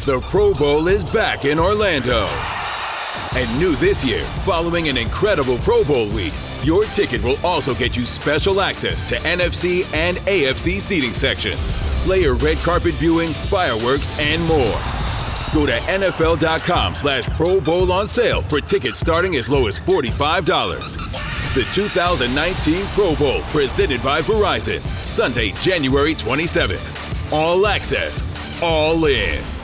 The Pro Bowl is back in Orlando. And new this year, following an incredible Pro Bowl week, your ticket will also get you special access to NFC and AFC seating sections, player red carpet viewing, fireworks, and more. Go to NFL.com/Pro Bowl on sale for tickets starting as low as $45. The 2019 Pro Bowl, presented by Verizon, Sunday, January 27th. All access, all in.